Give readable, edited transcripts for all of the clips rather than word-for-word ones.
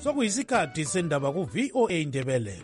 sokuyisikhathi sendaba ku-VOA Indebele.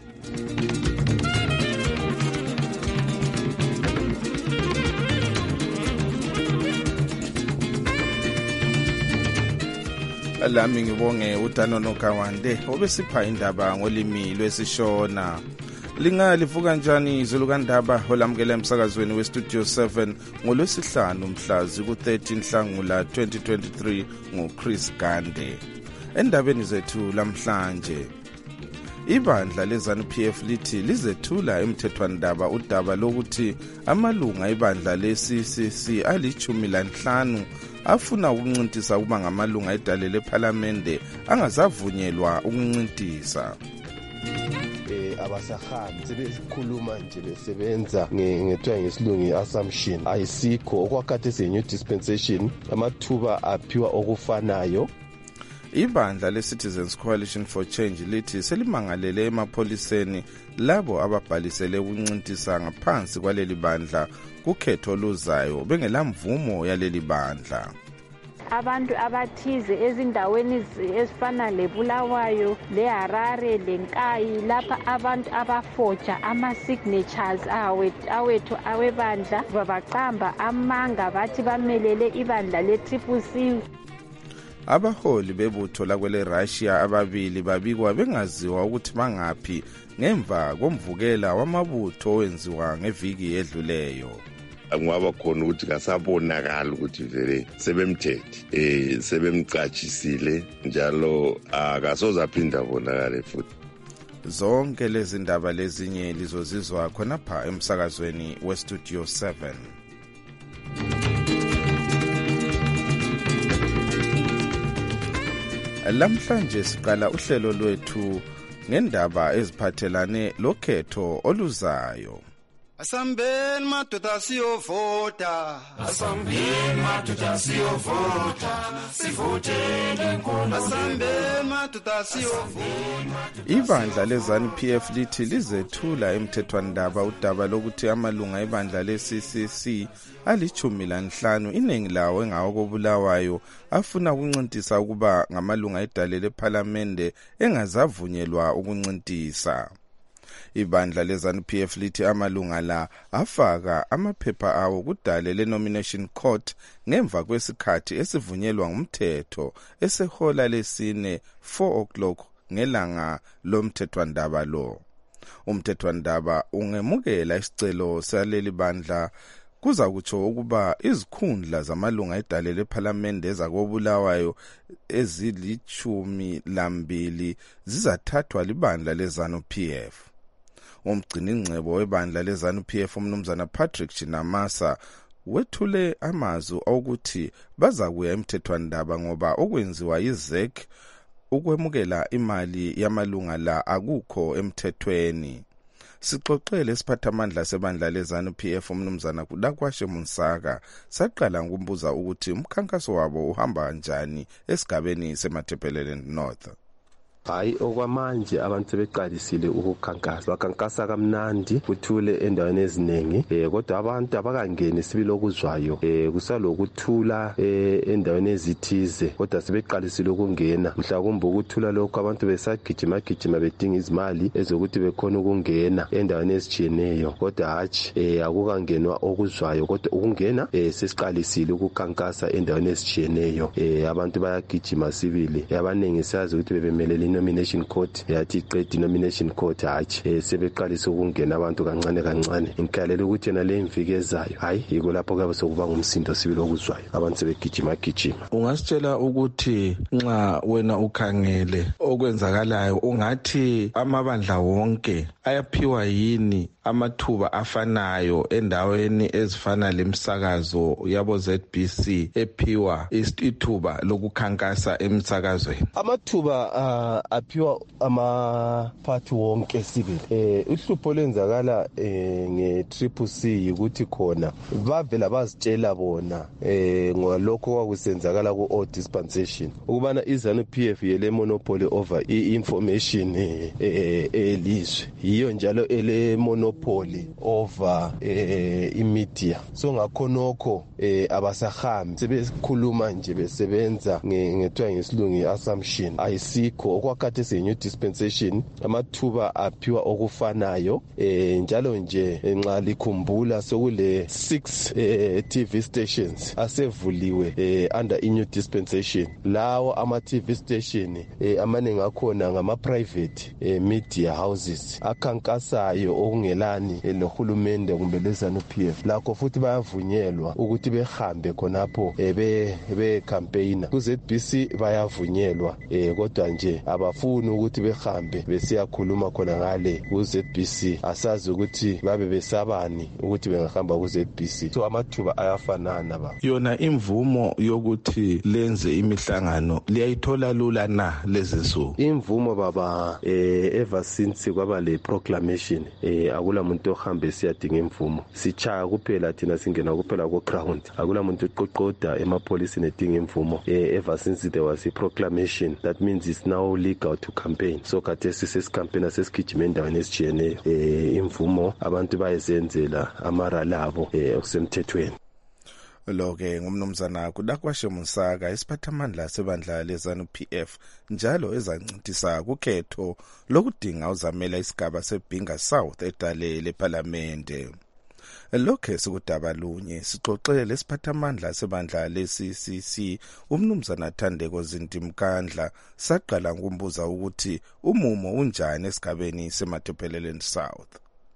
Lami ngibonge uDanono Kawande obesipha indaba ngolimi lwesishona. Lingalivuka njani izulu kandaba olamukela emsakazweni weStudio 7 ngolwesihlanu mhla ziku-13 Nhlangula 2023 nguChris Gande. Endabeni zethu lamhlanje, ibandla leZANU-PF lithi lizethula emthethwandaba udaba lokuthi amalunga ibandla le-CCC ali-15 afuna ukuncintisa ukuba ngamalunga edale lephalamende angazavunyelwa ukuncintisa. Abasahambi sebekhuluma nje besebenza ngethiwa ngesilungu assumption ayisikho okwakade se-new dispensation, amathuba aphiwa okufanayo. Ibandla le-Citizens Coalition for Change lithi selimangalele emapholiseni labo ababhalisele ukuncintisa ngaphansi kwaleli bandla kukhetho oluzayo bengelamvumo yaleli bandla. Abantu abathize ezindaweni ezifana leBulawayo, leHarare, leNkayi, lapha abantu abafoja ama-signatures awethu awebandla babaqamba amanga bathi bamelele ibandla le-CCC. Abaholi bebutho lakwele Russia ababili babikwa bengaziwa ukuthi bangaphi ngemva komvukela wamabutho owenziwa ngeviki edluleyo. Angwaba khona ukuthi kasabonakala ukuthi vele sebemthethe sebemcatshisile njalo akasoze aphinda bonakale futhi. Zonke lezi ndaba lezinye lizozizwa khonapha emsakazweni weStudio 7. Lamhlanje siqala uhlelo lwethu ngendaba eziphathelane lokhetho oluzayo. Asambeni madoda siyovota, asambeni madoda siyovota, sivotele inkolo. Asambeni madoda siyovota. Ibandla leZANU-PF lithi lizethula emthethwandaba udaba lokuthi amalunga ebandla le-CCC ali-15 iningi lawo engawokobulawayo afuna ukuncintisa ukuba ngamalunga edale lephalamende engazavunyelwa ukuncintisa. Ibandla leZANU-PF lithi amalunga la afaka amaphepha awo kudale le-nomination court ngemva kwesikhathi esivunyelwa ngumthetho esehola lesine 4 o'clock ngelanga lomthethwandaba lo. Umthethwandaba ungemukela isicelo saleli bandla kuza kutsho ukuba izikhundla zamalunga edale lephalamende ezakobulawayo ezili-12 zizathathwa libandla leZANU-PF. Umgciningcebo webandla leZANU-PF umnumzana Patrick Chinamasa wethule amazwi okuthi bazakuya emthethwandaba ngoba okwenziwa yiZEC ukwemukela imali yamalunga la akukho emthethweni. Sixoxele isiphathamandla sebandla leZANU-PF umnumzana Kudakwashe Munsaka saqala ngokumbuza ukuthi umkhankaso wabo uhamba kanjani esigabeni seMathephelele North. Hayi okwamanje abantu sebeqalisile ukukhankasa, bakhankasa kamnandi kuthule endaweni eziningi, kodwa abantu abakangeni sibili okuzwayo, kusalokuthula endaweni ezithize, kodwa sebeqalisile ukungena. Mhlawumbe ukuthula lokho abantu besagijima bedinga izimali ezokuthi bekhona ukungena endaweni ezitshiyeneyo, kodwa hatshi akukangenwa okuzwayo, kodwa ukungena sesiqalisile ukukhankasa endaweni ezitshiyeneyo. Abantu bayagijima sibili, abaningi sazi ukuthi bebemelele nomination court, yathi iqedi nomination court hatshi sebeqalisa ukungena abantu kancane. Ngikhalela ukuthi yena le mviki ezayo hayi yiko lapho kabe sokuba ngumsindo sibili okuzwayo, abantu sebegijima. Ungasitshela ukuthi nxa wena ukhangele okwenzakalayo ungathi amabandla wonke ayaphiwa yini amathuba afanayo endaweni ezifana lemsakazo yabo ZBC ephiwa isithuba lokukhankasa emsakazweni? Amathuba aphiwa amaphathi wonke sibili. Uhlupho lwenzakala nge-CCC ukuthi khona bavela bazitshela bona ngolokho kwakusenzakala ku-old dispensation ukubana iZANU-PF yele monopoly over i-information elizwe, yiyo njalo ele monopoly over imedia. So ngakhonokho abasahambi sebekhuluma nje besebenza ngethiwa ngesilungu assumption ayisikho okwakhathi se-new dispensation amathuba aphiwa okufanayo njalo nje nxa likhumbula sokule 6 TV stations asevuliwe under i-new dispensation. Lawo ama-TV station amaningi akhona ngama-private media houses akhankasayo okungelani lohulumende kumbe leZANU-PF. Lakho futhi bayavunyelwa ukuthi behambe khonapho be-campaigner. Ku-ZBC bayavunyelwa kodwa nje abafuni ukuthi behambe besiyakhuluma khona ngale ku-ZBC. Asazi ukuthi babe besabani ukuthi bengahamba ku-ZBC. So amathuba ayafanana ba. Yona imvumo yokuthi lenze imihlangano liyayithola lula na lezinsuku? Imvumo baba ever since kwaba le proclamation akula muntu ohambe siyadinga imvumo. Sichaya kuphela thina singena kuphela ku ground. Akula muntu oqoqoda emapolisini edinga imvumo. Ever since there was a proclamation, that means it's now legal to campaign. So khathesi sesicampaign asesigijima endaweni esijiyeneyo imvumo abantu bayezenzela amara labo okusemthethweni. Lo-ke ngumnumzana Kudakwashe Musaka, isiphathamandla sebandla leZANU-PF njalo ezancintisa kukhetho lokudinga uzamela isigaba seBhinga South edale lePhalamende. Lokhe sikudaba lunye sixoxele lesiphathamandla sebandla le-CCC umnumzana Thandeko Zintimkandla saqala ngumbuza ukuthi umumo unjani esigabeni seMatabeleland South.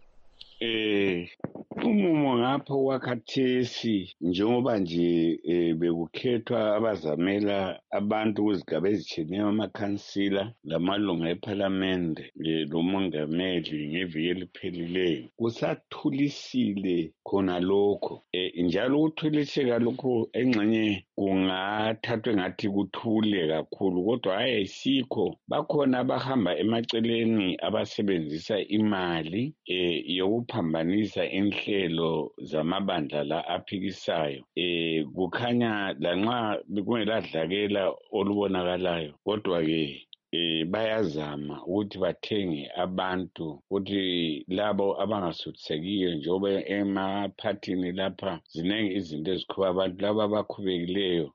Umumo ngapho wakhathesi njengoba nje bekukhethwa abazamela abantu kuzigaba ezitshiyeneyo amakhansila lamalunga ePhalamende lomongameli ngeviki eliphelileyo kusathulisile khona lokho njalo ukuthuliseka lokho engxenye kungathathwe ngathi kuthule kakhulu kodwa ayisikho. Bakhona abahamba emaceleni abasebenzisa imali yokuphambanisa inhlelo zamabandla la aphikisayo. Kukhanya lanxa kungeladlakela olubonakalayo kodwa ke bayazama ukuthi bathenge abantu ukuthi labo abangasuthisekiyo njengoba emaphathini lapha zinengi izinto ezikhuba abantu laba abakhubekileyo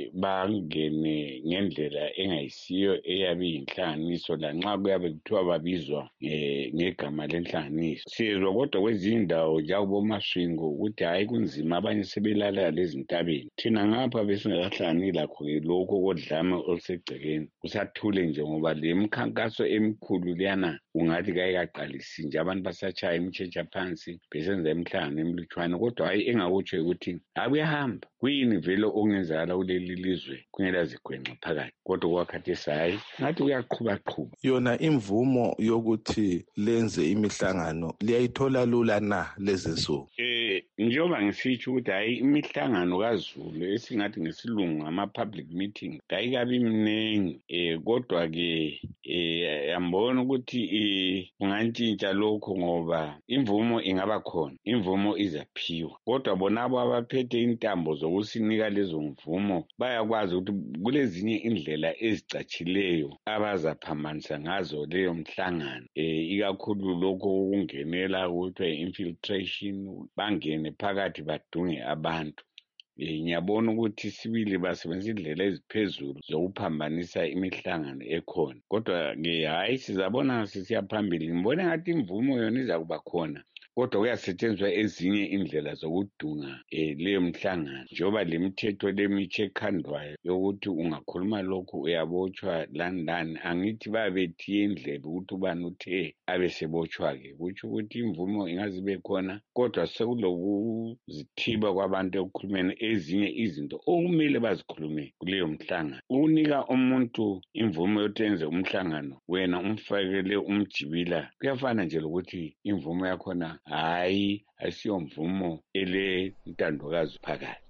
bangene ngendlela engayisiyo eyabe iyinhlanganiso lanxa kuyabe kuthiwa babizwa ngegama lenhlanganiso. Sizwa kodwa kwezinye indawo njengoboMasvingo ukuthi hayi kunzima abanye sebelala lezintabeni. Thina ngapha besingakahlangani lakho-ke lokho kodlame olusegcekeni kusathule nje ngoba le mikhankaso emikhulu liyana ungathi kayikaqalisi nje abantu basatshaya imitshetshha phansi besenza imihlangano emilutshwane kodwa hayi engakutsho ukuthi akuyahamba kuyini vele okungenzakala kuleli lizwe kungela zigwenxa phakathi kodwa kwakhathesi hayi ngathi kuyaqhuba. Yona imvumo yokuthi lenze imihlangano liyayithola lula na lezinsuku? Njengoba ngisitsho ukuthi hayi imihlangano kaZulu esingathi ngesilungu ama-public meeting kayikabi mningi kodwa ke yambona ukuthi kungantshintsha lokho ngoba imvumo ingaba khona, imvumo izaphiwa kodwa bonabo abaphethe intambo zokusinika lezo mvumo bayakwazi ukuthi kulezinye indlela ezicatshileyo abazaphambanisa ngazo leyo mhlangano ikakhulu lokho ukungenela kuthiwa infiltration bangene phakathi badunge abantu. Ngiyabona ukuthi sibili basebenzisa indlela eziphezulu zokuphambanisa imihlangano ekhona kodwa ke hayi sizabona sisiya phambili. Ngibona ngathi imvumo yona izakuba khona kodwa kuyasetshenziswa ezinye indlela zokudunga leyo mhlangano njengoba le mithetho lemitshe ekhandwayo yokuthi ungakhuluma lokhu uyabotshwa landani. Angithi babethiye indlela ukuthi ubani uthe abesebotshwa-ke kutsho ukuthi imvumo ingazibe khona kodwa sekulokuzithiba kwabantu ekukhulumeni ezinye izinto okumele bazikhulume kuleyo mhlangano. Ukunika umuntu imvumo yokuyenza umhlangano wena umfakele umjibila kuyafana nje lokuthi imvumo yakhona hayi asiyo mvumo ele ntandokazi phakathi.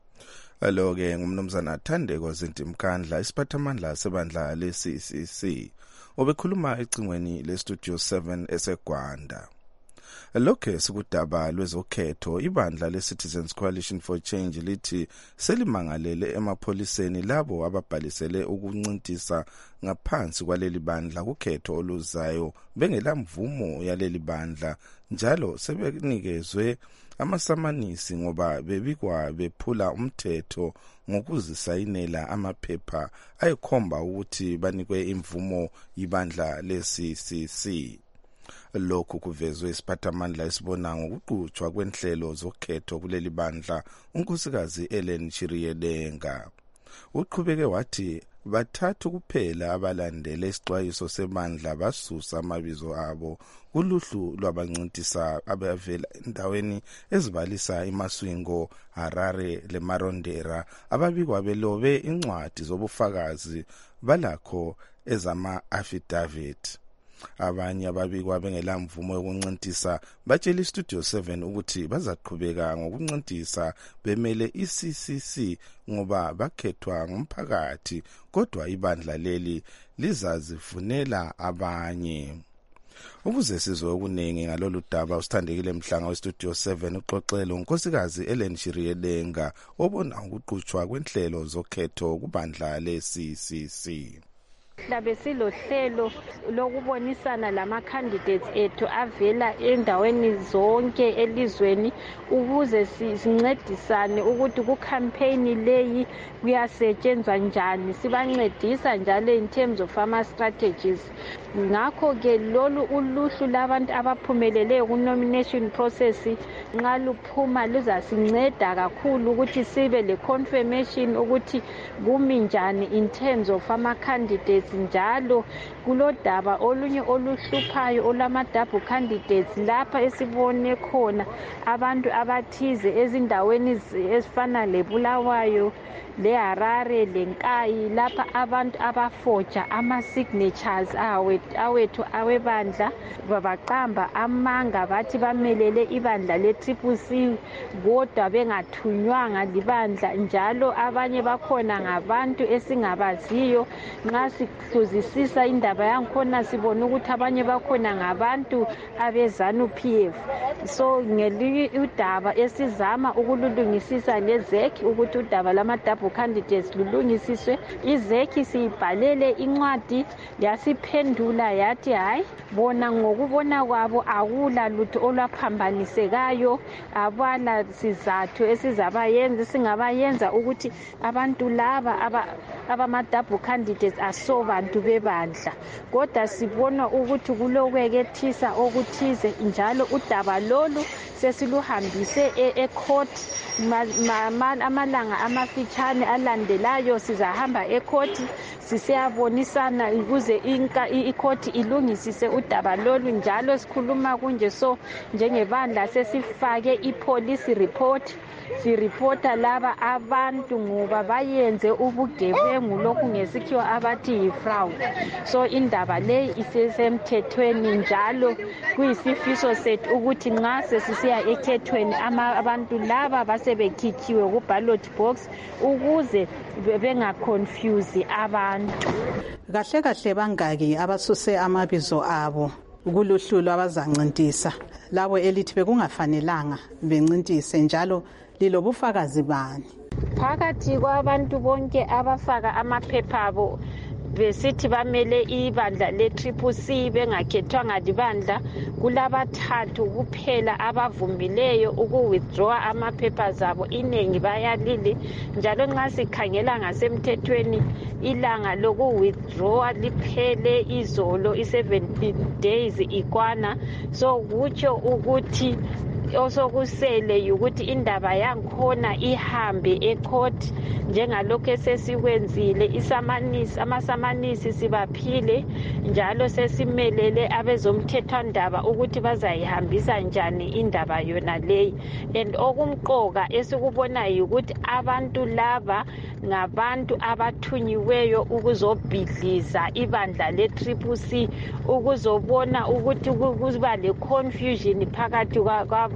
Alo-ke ngumnumzana Thandeko Zintimkandla, isiphathamandla sebandla le-CCC, obekhuluma ecingweni le-Studio 7 eseGwanda. Lokho sikudaba lwezokhetho ibandla le-Citizens Coalition for Change lithi selimangalele emapholiseni labo ababhalisele ukuncintisa ngaphansi kwaleli bandla kukhetho oluzayo bengelamvumo yaleli bandla njalo sebenikezwe amasamanisi ngoba bebikwa bephula umthetho ngokuzisayinela amaphepha ayikhomba ukuthi banikwe imvumo yibandla le-CCC. Lokhu kuvezwe isiphathamandla esibona ngokuqhutshwa kwenhlelo zokhetho kuleli bandla unkosikazi Ellen Chiriyedenga. Uqhubeke wathi bathathu kuphela abalandele isixwayiso sebandla basusa amabizo abo kuluhlu lwabancintisa abavela endaweni ezibalisa iMaswingo, Harare leMarondera ababikwa belobe incwadi zobufakazi balakho ezama-affidavit. Abanye ababikwa bengelamvumo yokuncintisa batshela iStudio 7 ukuthi bazaqhubeka ngokuncintisa bemele iCCC ngoba bakhethwa ngumphakathi kodwa ibandla leli lizazifunela abanye. Ukuze sizwe okuningi ngalolu daba usithandekile Mhlanga weStudio 7 uxoxela unkosikazi Ellen Chiriyedenga obona ukuqhutshwa kwenhlelo zokhetho kubandla le-CCC. Labe silohlelo lokubonisana lama-candidates ethu avela endaweni zonke elizweni ukuze sincedisane ukuthi ku-campaign leyi kuyasetshenzwa njani, sibancedisa njalo in terms of ama-strategies. Ngakho-ke lolu uluhlu labantu abaphumelele ku-nomination process nxa luphuma luzasinceda kakhulu ukuthi sibe le-confirmation ukuthi kumi njani in terms of ama-candidates. Njalo kulodaba olunye oluhluphayo olama-double candidates lapha esibone khona abantu abathize ezindaweni ezifana leBulawayo, leHarare, leNkayi lapha abantu abafoja ama-signatures awethu awebandla babaqamba amanga bathi bamelele ibandla le-CCC kodwa bengathunywanga libandla. Njalo abanye bakhona ngabantu esingabaziyo nxa sihluzisisa indaba yankhona sibona ukuthi abanye bakhona ngabantu abezanu-PF. So ngelinye udaba esizama ukululungisisa lezek ukuthi udaba lama-double candidates lulungisiswe. Izek siyibhalele incwadi yasiphendula yathi hayi bona ngokubona kwabo akula lutho olwaphambanisekayo, abala sizathu esizabayenza singabayenza ukuthi abantu laba abama-double candidates asobantu bebandla. Kodwa sibona ukuthi kulokwekethisa okuthize njalo udaba lolu sesiluhambise e-court. Amalanga amafitshane alandelayo sizahamba e-court sisiyabonisana ukuze i-court ilungisise udaba lolu. Njalo sikhuluma kunje so njengebandla sesifake i-police report siripota laba abantu ngoba bayenze ubugebengu lokhu ngesikhiwa abathi yi-fraud. So indaba le isesemthethweni njalo kuyisifiso sethu ukuthi nxa sesisiya ekhethweni abantu laba basebekhikiwe ku-ballot box ukuze bengaconfuse abantu. Kahle kahle bangaki abasuse amabizo abo kuluhlu lwabazancintisa labo elithi bekungafanelanga bencintise njalo lilobufakazi bani? Phakathi kwabantu bonke abafaka amaphepha abo besithi bamele ibandla le-CCC bengakhethwanga libandla kulabathathu kuphela abavumileyo uku-withdraw amaphepha zabo. Inengi bayalile njalo nxa sikhangela ngasemthethweni ilanga loku-withdraw liphele izolo i-7 days ikwana. So kutsho ukuthi osokusele yukuthi indaba yankhona ihambe e-court njengalokho esesikwenzile. Amasamanisi sibaphile njalo sesimelele abezomthethwandaba ukuthi bazayihambisa njani indaba yona leyi. And okumqoka esikubonayo ukuthi abantu laba ngabantu abathunyiweyo ukuzobhidliza ibandla le-CCC ukuzobona ukuthi kuba le-confusion phakathi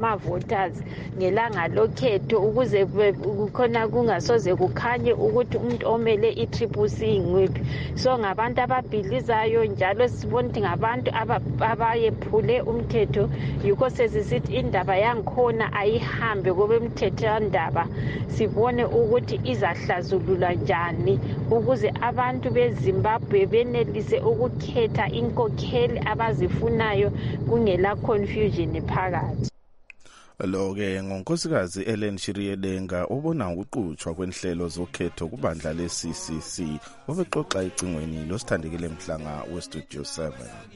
ama-voters ngelanga lokhetho ukuze khona kungasoze kukhanye ukuthi umuntu omele i-CCC ngwiphi. So ngabantu ababhilizayo njalo sibona ukuthi ngabantu abayephule umthetho, yikho sesisithi indaba yangikhona ayihambe kwabemthetho yandaba sibone ukuthi izahlazululwa njani ukuze abantu beZimbabwe benelise ukukhetha inkokheli abazifunayo kungela confusion phakathi. Lo-ke ngonkosikazi Ellen Shiriyedenga obona ukuqhutshwa kwenhlelo zokhetho kubandla le-CCC obexoxa ecingweni losithandekile Mhlanga weStudio 7.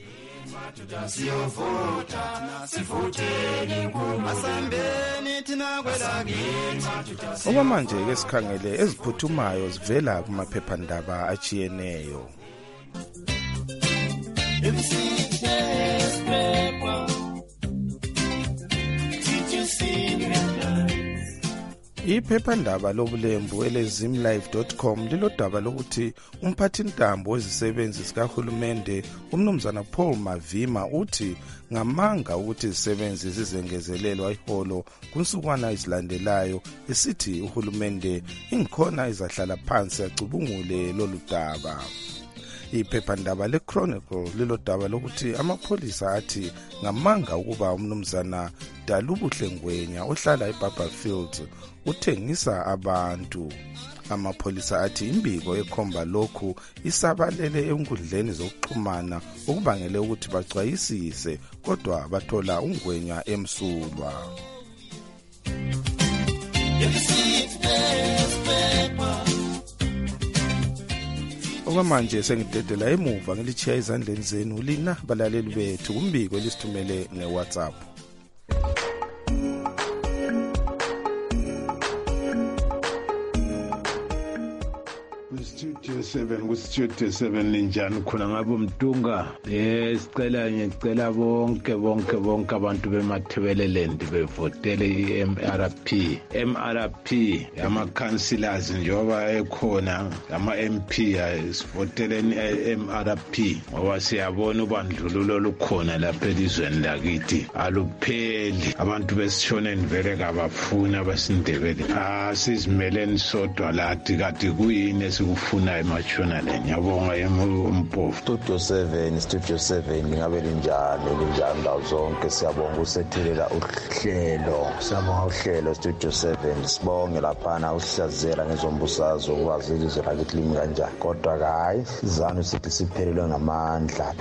Okwamanje-ke sikhangele eziphuthumayo zivela kumaphephandaba achiyeneyo. Iphephandaba lobulembu elezimlive.com lilodaba lokuthi umphathintambo wezisebenzi zikahulumende umnumzana Paul Mavima uthi ngamanga ukuthi izisebenzi zizengezelelwa iholo kunsukwana izilandelayo esithi uhulumende ingikhona izahlala phansi acubungule lolu daba. Iphephandaba leChronicle lilodaba lokuthi amapholisa athi ngamanga ukuba umnumzana Dalubuhle Ngwenya ohlala eBarberfield uthengisa abantu. Amapholisa athi imbiko ekhomba lokhu isabalele enkundleni zokuxhumana okubangele ukuthi baxwayisise kodwa bathola uNgwenya emsulwa. Okwamanje sengidedela emuva ngilichiya izandleni zenu lina balaleli bethu kumbiko elisithumele ngeWhatsApp. Studio 7 linjani khona ngabo Mtunga. Ngicela bonke abantu bemathebeleland bevotele MRP ama councillors njoba ekhona ama MP sivoteleni MRP ngoba siyabona ubandlululo lukhona lapha elizweni lakithi alupheli abantu besishoneni vele kabafuna basindebele sizimeleni sodwa lathi kade kuyini esikufuna emashona le. Ngiyabonga umpofu. Studio 7 lingabe linjani ndawo zonke. Siyabonga usethelela uhlelo. Siyabonga uhlelo Studio 7. Sibonge laphana uhlazela ngezombusazwe ukwazi ilizwe lakithi limi kanjani. Kodwa hayi sizana sithi siphelelwe ngamandla.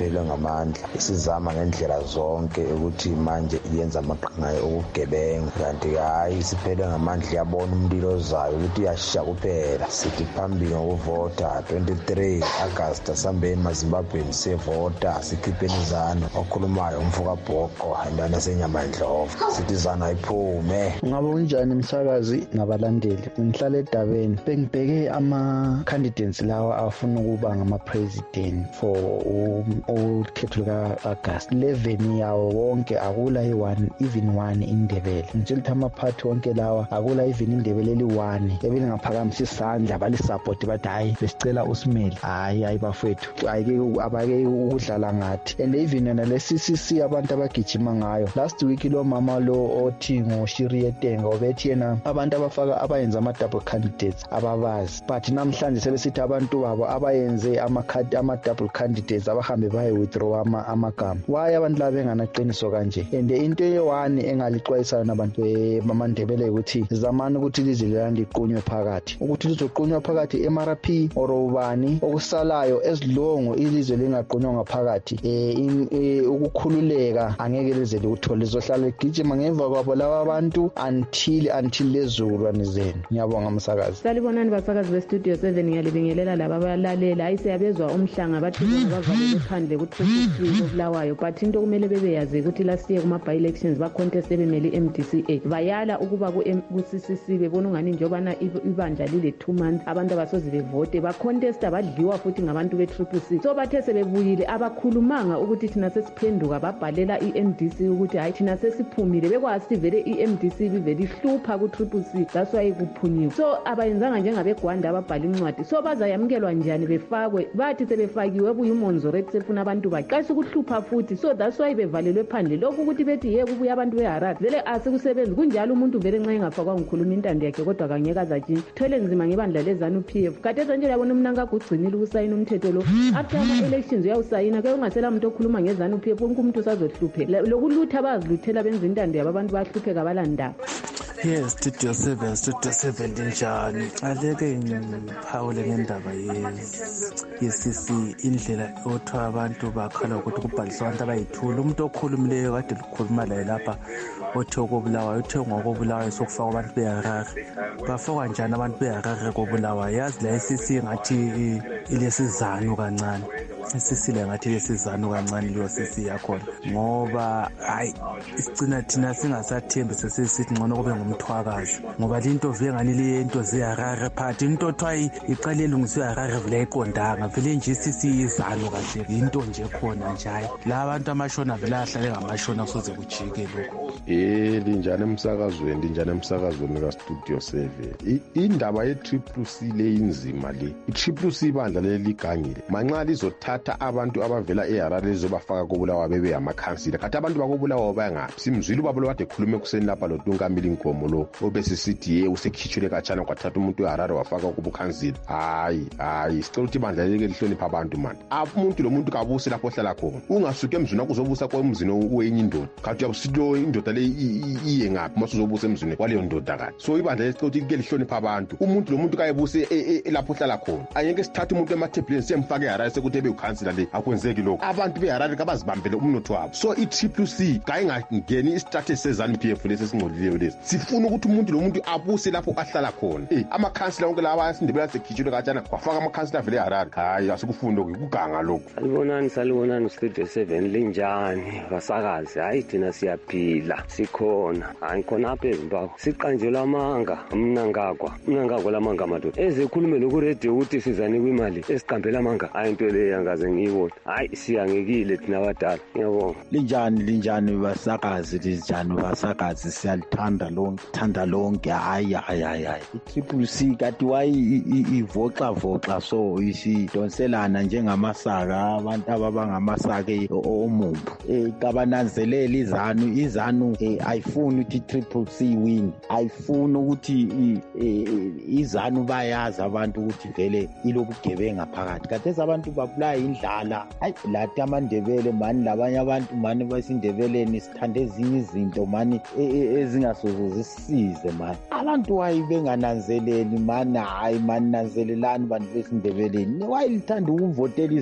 Sizama ngendlela zonke ukuthi manje iyenza amaqhinga okugebenga. Kanti hayi siphelelwe ngamandla yabona umlilo ozayo ukuthi iyasha kuphela. Sithi phambili ngokuvota 23 August asambeni maZimbabwe sevota sikhipheni izano okhulumayo umfuka bhoko handana senyamandlovu sithi izano ayiphume. Ngabe unjani msakazi nabalandeli? Ngihlala eDabeni bengibheke ama-candidates lawa afuna ukuba ngama-president for ukhetho luka-August 11 yawo wonke akula i-1 even 1 indebele. Ngitshela ukuthi amaphathi wonke lawa akula even indebele eli-1 ebelingaphakamisa isandla balisapoti bathi hayi besicela uSmeli. Hayi bafethu abake ukudlala ngathi. And even yona le-CCC abantu abagijima ngayo last week lo mama lo othi ngoShiriyedenga obethi yena abantu abafaka abayenza ama-double candidates ababazi, but namhlanje sebesithi abantu babo abayenze ama-double candidates abahambe baye-withdraw amagama. Why abantu laba benganaqiniso kanje? And into ye-1 engalixwayisayo nabantu bamaNdebele ukuthi zamani ukuthi ilizwe lelani liqunywe phakathi, ukuthi lizoqunywa phakathi MRP or ubani okusalayo esilongo ilizwe lingaqunywa ngaphakathi. Ukukhululeka angeke lize liuthole, lizohlala ligijima ngemva kwabo laba abantu until lezulwane zenu. Ngiyabonga msakazi. Salibonani basakazi beStudio 7, ngiyalibingelela laba abalalela. Ayisiyabezwa umhlanga bathi bavalele phandle ku-3 kobulawayo, but into kumele bebeyazi ukuthi last year kuma-by-elections ba-contest bemele i-MDCA bayala ukuba ku-CCC bebona ungani njengobana ibanja lile 2 months abantu abasoze bevote bacontesta badliwa futhi ngabantu be-Triple C. So bathe sebebuyile abakhulumanga ukuthi thina sesiphenduka babhalela i-MDC ukuthi hayi thina sesiphumile bekwazi vele i-MDC bivele ihlupha ku-Triple C, that's why kuphunyiwe. So abayenzanga njengabegwanda ababhala incwadi. So bazayamukelwa njani befakwe? Bathi sebefakiwe buye uMonzoreti sefuna abantu baqashe ukuhlupha futhi. So that's why bevalelwe phandle. Lokhu ukuthi bethi ye kubuya abantu beHarare vele asikusebenzi kunjalo umuntu vele nxa engafakwa ngikhuluma intando yakhe kodwa kangeke azatshintsha. Thwele nzima ngebandla leZANU-PF. Kade nje yabona umnanga kugcinile ukusayina umthetho lo. After ama-elections uyawusayina ke ungasela umuntu okhuluma ngeZANU-PF wonke umuntu usazohlupheka. Lokulutha baziluthela benza intando yabo abantu bahlupheka balandaba. Yes, Studio 7 linjani? Aleke ngiphawule ngendaba ye-CC indlela othiwa abantu bakhala ukuthi kubhaliswa abantu abayithula. Umuntu okhulumileyo kade likhuluma laye lapha othe okobulawayo uthe ngokobulawayo sokufaka abantu beHarare. Bafakwa njani abantu beHarare kobulawayo? Yazi la i-CC ngathi ilesizanu kancane. I-CC le ngathi ilesizanu kancane leyo CC yakhona ngoba hayi isicina thina singasathembi sesisithi ngcono kube ngumthwakazi ngoba linto vele ngani le into zeHarare phathi into othiwa iqale elungiswe eHarare vele ayiqondanga vele nje CC izalo kahle into nje khona nje hayi la abantu amashona vele ahlale ngamashona kusoze kujike lokho. Linjani emsakazweni ka-Studio 7. Indaba ye-Triple C le inzima le. I-Triple C ibandla leli ligangile. Manxa lizothatha abantu abavela eHarare lizobafaka kobulawayo bebe amakhansila. Kanti abantu bakobulawayo bayangaphi? Simzwile ubaba lo kade ekhuluma ekuseni lapha lo Tunkamile Nkomo lo obesisithi ye usekhitshule katshana kwathatha umuntu weHarare wafaka kubukhansila. Hayi sicela ukuthi ibandla leli lihlonipha abantu manje. Umuntu lo muntu kabuse lapho ohlala khona. Ungasuke emzini wakho uzobusa kwemzini wenye indoda. Kanti uyabusilo indoda le iye ngaphi mase uzobusa emzini kwaleyo ndoda kanti. So ibandla lesicela ukuthi ke lihlonipha abantu. Umuntu lo muntu kayebuse lapho ohlala khona. Angeke sithathe umuntu emathebuleni semfake eHarare sekuthi ebe ukhansila le akwenzeki lokho. Abantu beHarare kabazibambele umnotho wabo. So i-Triple C kayingangeni istrategy seZANU-PF lesi singcolileyo lesi. Sifuna ukuthi umuntu lo muntu abuse lapho ahlala khona. Amakhansila wonke lawa asindebela sekhitshule katshana kwafaka amakhansila vele eHarare. Hayi asikufunda ukuganga lokho. Salibonani Studio 7 linjani basakazi. Hayi thina siyaphila sikhona. Hayi khona apha eZimbabwe siqanjelwa amanga mnangagwa lamanga madoda. Ezikhulume lokhu radio ukuthi sizanikwa imali esiqambela amanga. Hayi into le yangaze ngiyibona. Hayi siyangekile thina abadala. Ngiyabonga. Linjani basakazi siyalithanda lonke hayi i-Triple C kati ivoxa so isidonselana njengamasaka abantu ababangamasaka omumbu kabananzelela izanu ayifuni ukuthi i-Triple C win ayifuni ukuthi izanu bayazi abantu ukuthi vele ilobugebenga phakathi kade abantu babulawa indlala hayi lathi amandebele mani labanye abantu mani basindebeleni sithanda ezinye izinto mani ezingasoze zisize mani abantu wayibengananzeleli mani hayi mani nanzelelani bantu besindebeleni wayilithanda ukuvotela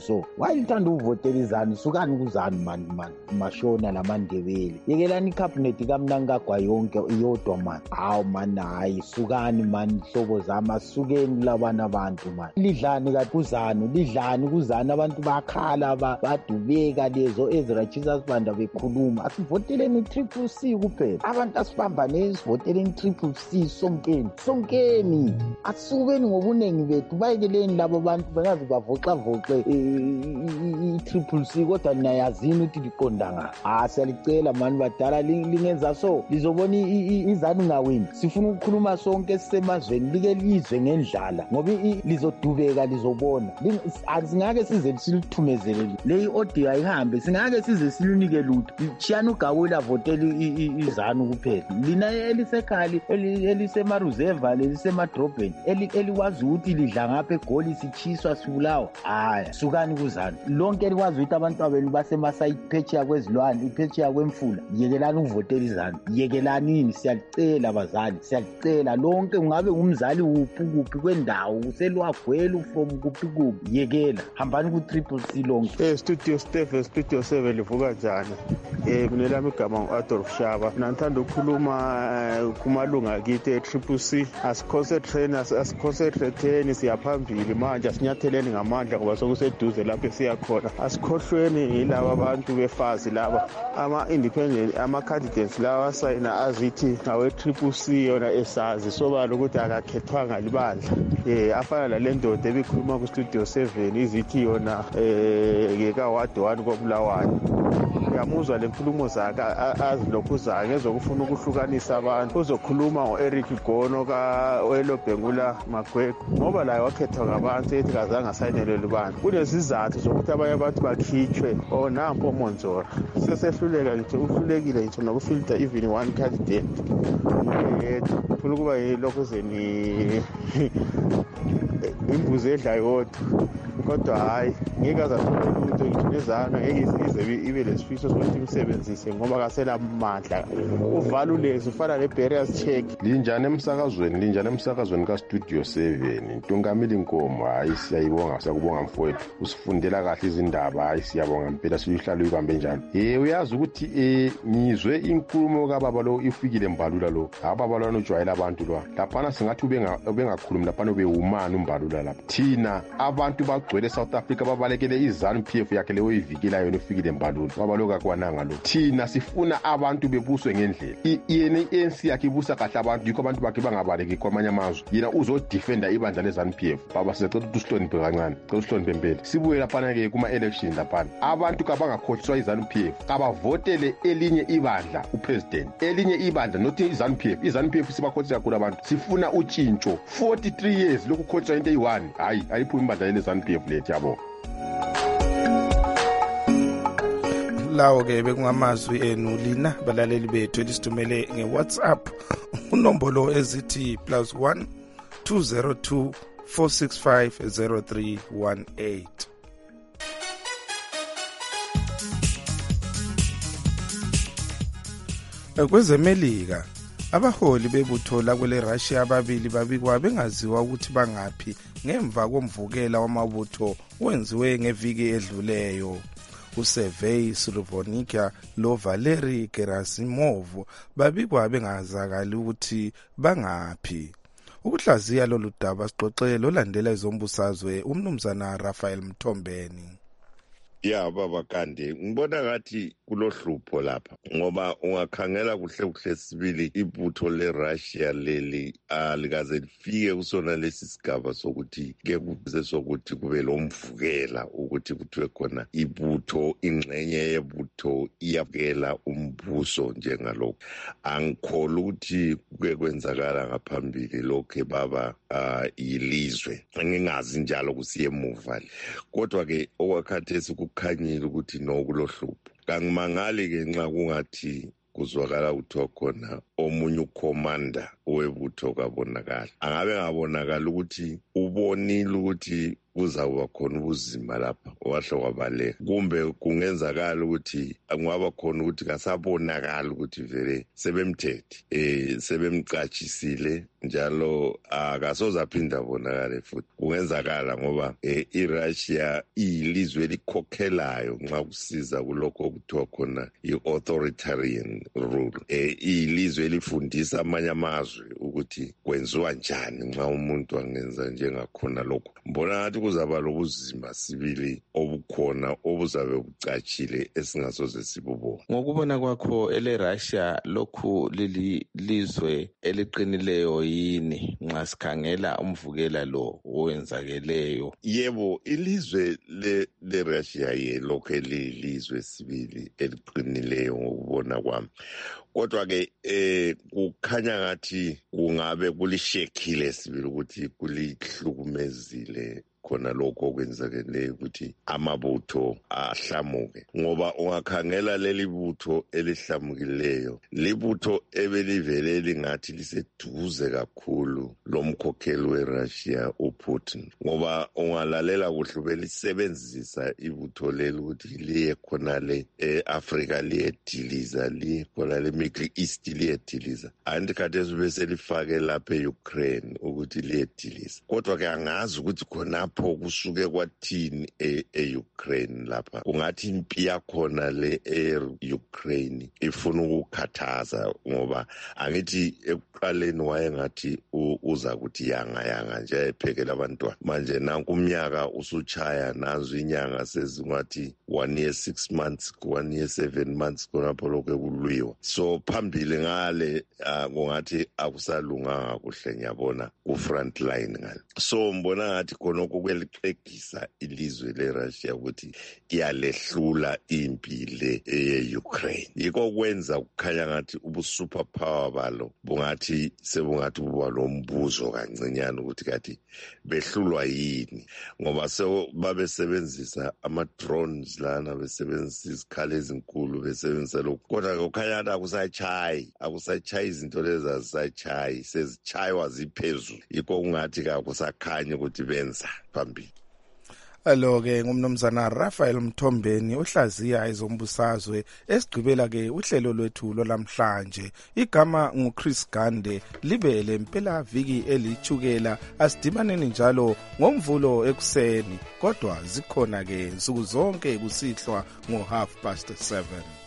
izanu sukani kuzanu mani mashona lamandebele yekelani icabinet kaMnangagwa yonke iyodwa mani hawu mani hayi sukani mani hlobo zama sukeni labana abantu mani lidlani kuzanu abantu bakhala badubeka lezo Ezra Jesus banda bekhuluma asivoteleni i-Triple C kuphela abantu asibambane sivoteleni i-Triple C sonkeni asubeni ngobunengi bethu bayekeleni labo bantu bengazi bavoxe i-Triple C kodwa niyazini ukuthi liqonda ngaphi siyalicela mani badala lingenza so lizobona izanu ngawini sifuna ukukhuluma sonke sisemazweni like lizwe ngendlala ngoba lizodubeka lizobona asingake size silithumezele le audio ayihambe singake size silunike lutho chiyana ugawula votela izanu kuphela lina elisekhali elisemaruzeva elisemadrobheni elikwazi ukuthi lidla ngapha eGoli sichiswa sibulawa haya sukani kuzanu lonke elikwazi ukuthi abantu abenu basemasayidi phetsheya kwezilwane iphetsheya kwemfula yekelani ukuvotela izanu yekelanini siyalicela bazali siyalicela lonke ungabe ngumzali kuphi kwendawo uselwagwela from kuphi yekela hambani ku-Triple C lonke. Studio 7 livuka njani? mina lami igama ngu-Adolf Shaba. Nanthanda ukukhuluma kumalunga kithi e-Triple C. Asiconcentrate siyaphambili manje, asinyatheleni ngamandla ngoba sokuseduze lapho siya khona. Asikhohlweni yilaba abantu befazi laba ama-independent ama-candidates lawa asayina azithi ngawe-Triple C yona esazi sobala ukuthi akakhethwanga libandla. Afana nale ndoda ebikhuluma ku-Studio 7 izithi yona ngeka-Ward 1 koBulawayo. Ngiyamuzwa le nkulumo zakhe azilokhuzayo ngezokufuna ukuhlukanisa abantu. Uzokhuluma ngo-Eric Gono ka-Welo Bengula Magwego ngoba laye wakhethwa ngabantu ethi kazange asayinelwe libandla. Kunesizathu sokuthi abanye abantu bakhitshwe nampo omonzora. Sesehluleka nje uhlulekile nje nokufilter even one candidate. Funa ukuba yilokho zeni imbuzi edla yodwa kodwa hayi ngeke azathola lutho ngisho nezana ngeke ize ibe lesifiso sokuthi imsebenzise ngoba kasela amandla. Uvalulezi ufana ne-barriers check. Linjani emsakazweni ka-Studio 7 Ntungamili Nkomo. Hayi siyayibonga, siyakubonga mfowethu, usifundela kahle izindaba. Hayi siyabonga mpela, sihlalo uyibambe njalo. Uyazi ukuthi ngizwe inkulumo kababa lo ifikile Mbalula lo. Ababa lo nojwayela abantu lo laphana singathi ubengakhulumi laphana ubewumani uMbalula lapha. Thina abantu bagcwele South Africa babalekele iZANU-PF yakhe leyo ivikela yona ifikile Mbalula. Baba lo kakwananga lo. Thina sifuna abantu bebuswe ngendlela. Yena i-ANC yakhe ibusa kahle abantu, yikho abantu bakhe bangabaleki kwamanye amazwe. Yena uzodefenda ibandla leZANU-PF. Baba sicela ukuthi usihloniphe kancane, cela usihloniphe mpela. Sibuye laphana ke kuma-election laphana. Abantu kabangakhohliswa iZANU-PF kabavotele elinye ibandla upresident. Elinye ibandla nothi iZANU-PF. iZANU-PF sibakhohlisa kakhulu abantu. Sifuna utshintsho. 43 years lokhu khohlisa into eyi-1. Hayi ayiphumi ibandla leZANU-PF lethu yabo. Lawo-ke bekungamazwi enu lina balaleli bethu elisithumele nge-WhatsApp unombolo ezithi +1 202 465 0318. Kwezemelika abaholi bebutho lakwele Russia ababili babikwa bengaziwa ukuthi bangaphi ngemva komvukela wamabutho wenziwe ngeviki edluleyo. uSergey Solovyov lo Valery Gerasimov babikwa bengazakali ukuthi bangaphi. Ukuhlaziya lolu daba sixoxele olandela izombusazwe umnumzana Raphael Mthombeni. Ya baba Kande, ngibona ngathi kulohlupho lapha ngoba ungakhangela kuhle sibili ibutho leRussia leli alikaze lifike kusona lesi sigaba sokuthi ke kuze sokuthi kube lomvukela ukuthi kuthiwe khona ibutho ingxenye yebutho iyavukela umbuso njengalokho. Angikholwa ukuthi kuke kwenzakala ngaphambili lokho baba yilizwe. Ngingazi njalo kusiye emuva kodwa ke okwakhathesi kukhanyile ukuthi nokulohlupho. Kangimangali ke nxa kungathi kuzwakala kuthiwa khona omunye ukhomanda webutho kabonakala. Angabe ngabonakala ukuthi ubonile ukuthi kuzakuba khona ubuzima lapha wahle wabaleka, kumbe kungenzakala ukuthi angaba khona ukuthi kasabonakala ukuthi vele sebemthethe sebemcatshisile njalo akasoze aphinda abonakale futhi. Kungenzakala ngoba iRussia iyilizwe elikhokhelayo nxa kusiza kulokho okuthiwa khona i-authoritarian rule. Iyilizwe elifundisa amanye amazwe ukuthi kwenziwa njani nxa umuntu angenza njengakhona lokho. Mbona ngathi kuzaba lobuzima sibili obukhona obuzabe bucatshile esingasoze sibubone. Ngokubona kwakho eleRussia lokhu lilizwe eliqinileyo yini nxa sikhangela umvukela lo owenzakeleyo? Yebo, ilizwe leRussia lokho elilizwe sibili eliqinileyo ngokubona kwami. Kodwa ke kukhanya ngathi kungabe kulishekile sibili ukuthi kulihlukumezile khona lokho okwenzakeleyo ukuthi amabutho ahlamuke, ngoba ungakhangela leli butho elihlamukileyo libutho ebelivele lingathi liseduze kakhulu lomkhokheli weRussia Putin, ngoba ungalalela kuhle belisebenzisa ibutho leli ukuthi liye khonale e-Africa liyediliza, liye khonale e-Middle East liyediliza. Anti khathesi beselifake lapha e-Ukraine ukuthi liyediliza. Kodwa ke angazi ukuthi khonapho kusuke kwathini e-Ukraine lapha. Kungathi impi yakhona le e-Ukraine ifuna ukukhathaza, ngoba angithi ekuqaleni wayengathi uza kuthi yanga nje ephekela abantwana. Manje nanku umnyaka usuchaya, nazo inyanga sezingathi 1 year 6 months, 1 year 7 months khonapho lokho kulwiwa. So phambili ngale kungathi akusalunganga kuhle, ngiyabona ku front line ngale. So mbona ngathi khonoko kweliqegisa ilizwe leRussia ukuthi iyalehlula impi le e-Ukraine. Yiko kwenza kukhanya ngathi ubusuper power balo bungathi sebungathi buba lombuzo kancinyane ukuthi kathi behlulwa yini, ngoba babesebenzisa ama-drones lana, besebenzisa izikhali ezinkulu, besebenzisa lokhu. Kodwa kukhanya ngathi akusachayi izinto lezi, azisachayi, sezichaywa ziphezulu. Yiko kungathi akusakhanyi ukuthi benza phambili. Alo-ke ngumnumzana Raphael Mthombeni uhlaziya ezombusazwe esigqibela ke uhlelo lwethu lwalamhlanje. Igama nguChris Gande, libe lempela viki elithukela. Asidibaneni njalo ngomvulo ekuseni, kodwa zikhona ke nsuku zonke kusihlwa ngo 7:30.